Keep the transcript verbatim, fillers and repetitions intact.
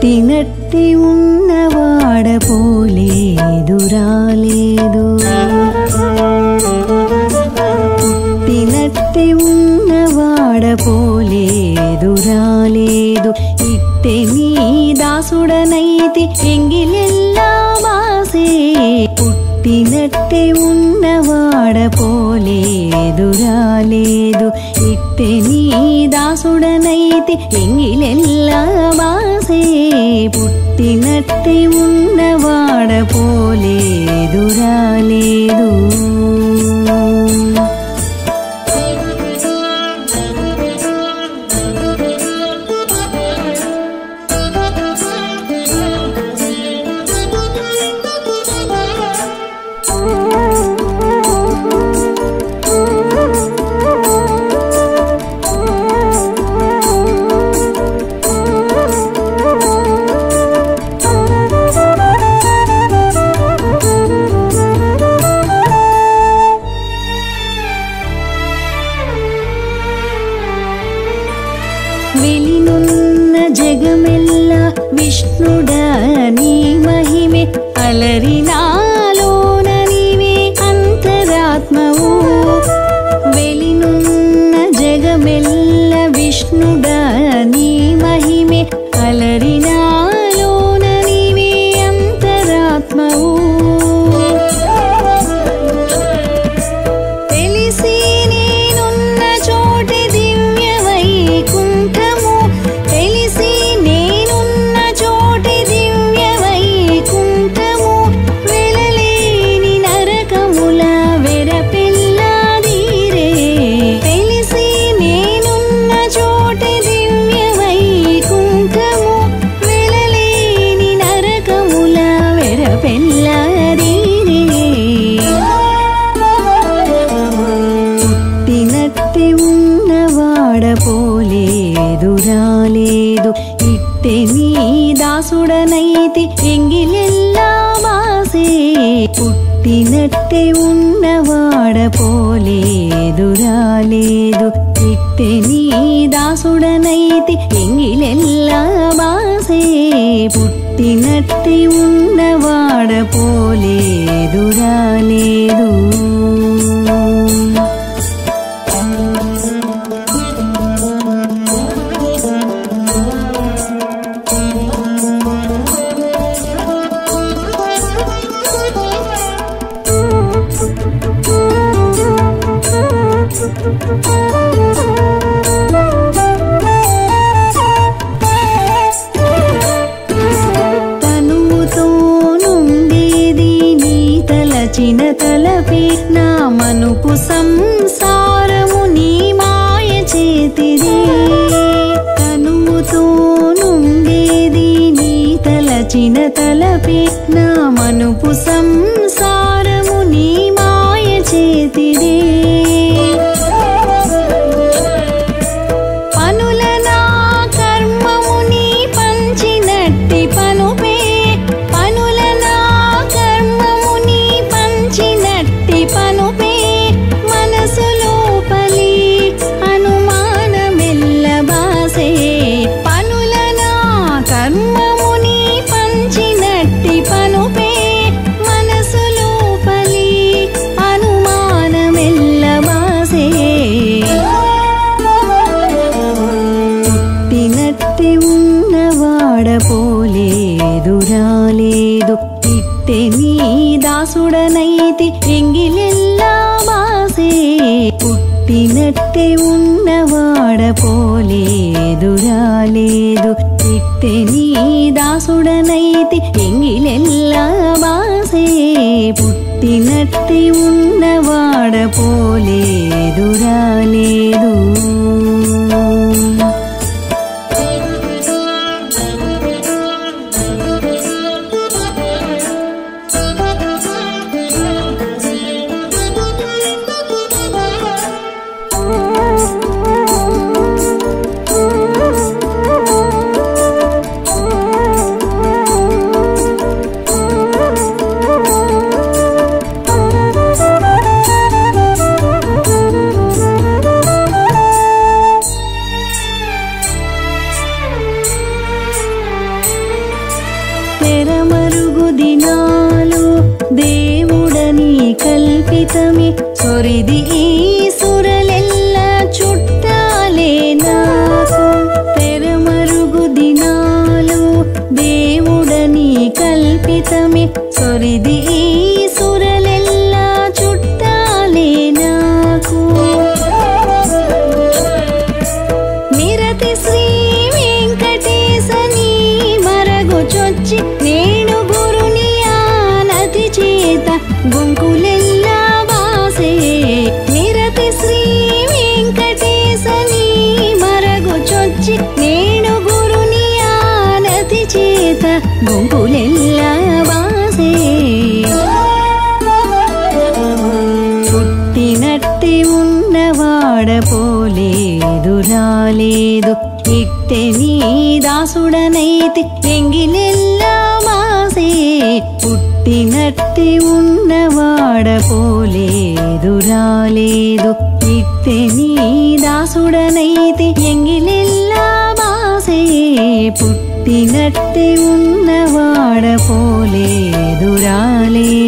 పుట్టినట్టి ఉన్నవాడ పోలేదు రాలేదు పుట్టినట్టి ఉన్నవాడ పోలేదు రాలేదు ఇట్టే నీ దాసుడనైతి ఎంగిలెల్లా మాసే పుట్టినట్టే ఉన్నవాడ పోలేదు రాలేదు ఇట్టే నీ దాసుడనైతి ఎంగిలెల్లా మాసే పుట్టినట్టే ఉన్నవాడ పోలేదు రాలేదు వెలినున్న జగమెల్ల విష్ణుడా నీ మహిమే అలరినాలోన నీవే అంతరాత్మవు వెలినున్న జగమెల్ల విష్ణుడా నీ మహిమే అలరినాలోన నీవే అంతరాత్మవు తెలిసి నేనున్న చోటి దివ్య వైకుంఠము తెలిసి నేనున్న చోటి దివ్య వైకుంఠము వెలలేని నరకముల వెరపెల్లాదీరే తెలిసి నేనున్న చోటి దివ్య వైకుంఠము వెలలేని నరకముల వెరపెల్లాదీరే పుట్టినట్టి ఉన్నవాడ పోలేదు రాలేదు ఇట్టే నీ దాసుడనైతి ఎంగిలెల్లా మాసే పుట్టినట్టే ఉన్నవాడ పోలేదు రాలేదు ఇట్టే నీ దాసుడనైతి ఎంగిలెల్లా మాసే పుట్టినట్టే ఉన్నవాడ పోలేదు రాలేదు తనువుతో నుండేది నీ తలచిన తలపే నా మనుపు సంసారము నీ మాయ చేతిదే తనువుతో నుండేది నీ తలచిన తలపే నా మనుపు సంసారము నీ మాయ చేతిదే పనుల నా కర్మము నీ పంచినట్టి పనుపే పనుల నా కర్మము నీ పంచినట్టి పనుపే మనసు లోపలి అనుమానమెల్ల బాసే పనుల నా కర్మము నీ పంచినట్టి పనుపే మనసు లోపలి అనుమానమెల్ల బాసే పుట్టినట్టి ఉన్నవాడ పోలేదు రాలేదు ఇట్టే నీ దాసుడనైతి ఎంగిలెల్లా మాసే పుట్టినట్టే ఉన్నవాడ పోలేదు రాలేదు ఇట్టే నీ దాసుడనైతి ఎంగిలెల్లా మాసే పుట్టినట్టే ఉన్నవాడ పోలేదు రాలేదు కల్పితమే సొరిది ఈ సురలెల్ల చుట్టాలే నాకు తెరమరుగు దినాలు దేవుడని కల్పితమే సొరిది ఈ సురలెల్ల చుట్టాలే నాకు నిరతి శ్రీ వెంకటేశని మరగుచొచ్చి నేను గురుని ఆనతి చేత గుంకులెల్లా వాసే నిరతి శ్రీ వెంకటేశని మరగుచొచ్చి నేను గురుని ఆనతి చేత గుంకులెల్లా వాసే పుట్టినట్టి ఉన్నవాడ పోలేదు రాలేదు ఇట్టె నీ దాసుడనైతి ఎంగిలెల్లా మాసే పుట్టినట్టి ఉన్నవాడ పోలేదు రాలేదు ఇట్టె నీ దాసుడనైతి ఎంగిలెల్లా మాసే పుట్టినట్టి ఉన్నవాడ పోలేదు రాలేదు